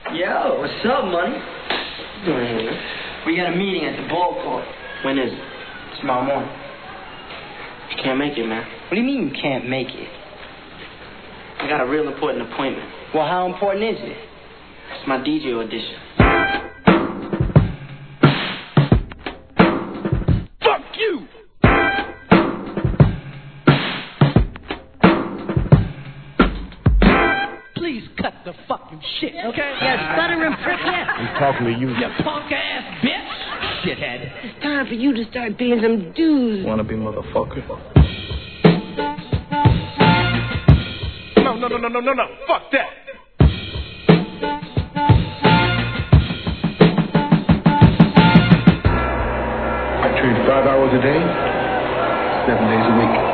Yo, what's up, Money? What you doing here, man? We got a meeting at the ball court. When is it? Tomorrow morning. You can't make it, man. What do you mean you can't make it? I got a real important appointment. Well, how important is it? It's my DJ audition. Fuck you! Please cut the fucking shit, okay? Yeah, stuttering prick, yeah. I'm talking to you. You punk ass bitch! Shithead. It's time for you to start paying some dues. Wanna be motherfucker? No. Fuck that. I train 5 hours a day, 7 days a week.